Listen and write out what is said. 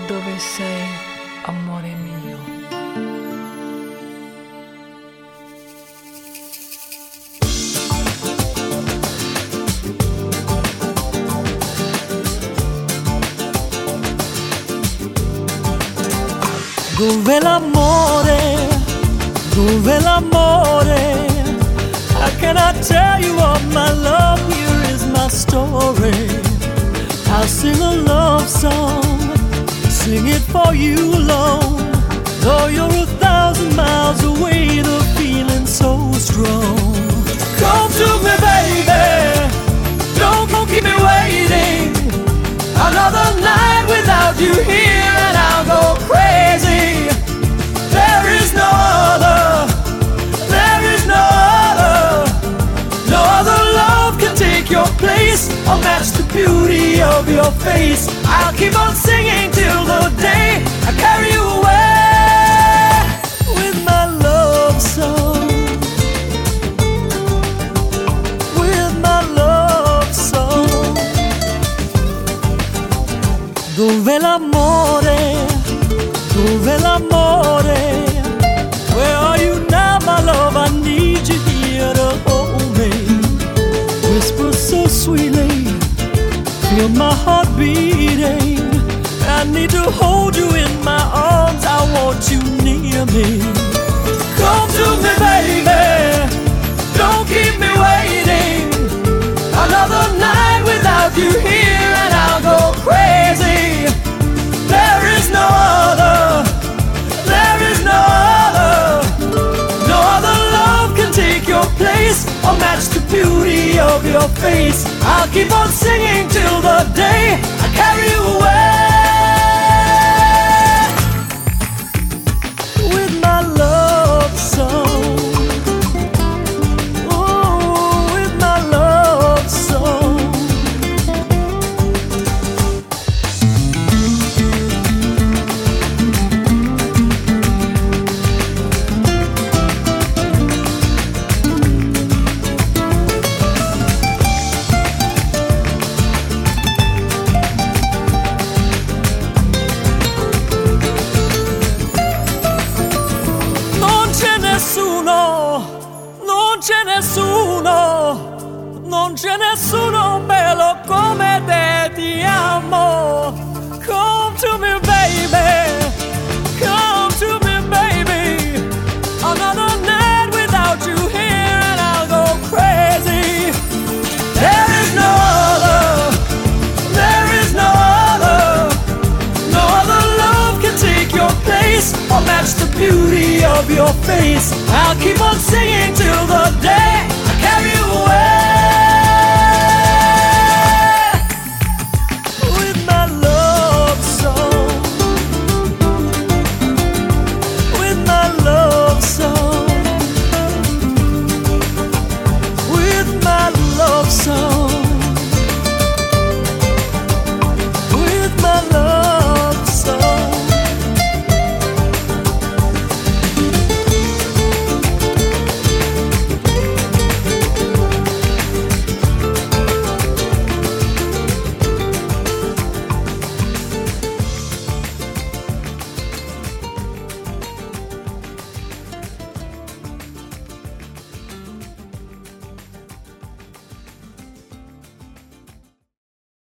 dove sei, amore mio. Dove l'amore, dove l'amore? How can I tell you of my love? Here is my story. I'll sing a love song, sing it for you alone. Though you're 1,000 miles away, the feeling's so strong. Come to me, baby, don't keep me waiting. Another night without you here and I'll go crazy. There is no other, there is no other. No other love can take your place or match the beauty of your face. I'll keep on singing till the day I carry you away with my love song, with my love song. Dove l'amore, dove l'amore? Where are you now, my love? I need you here to hold me. Whisper so sweetly, feel my heart beating. I need to hold you in my arms, I want you near me. Come to me, baby, don't keep me waiting. Another night without you here and I'll go crazy. There is no other, there is no other. No other love can take your place or match the beauty of your face. I'll keep on singing till the day I carry you away with my love song. Oh, with my love song. Non c'è nessuno, non c'è nessuno bello come te, ti amo. Come to me, baby, come to me, baby. Another night without you here and I'll go crazy. There is no other, there is no other. No other love can take your place or match the beauty of your face. I'll keep on singing till the day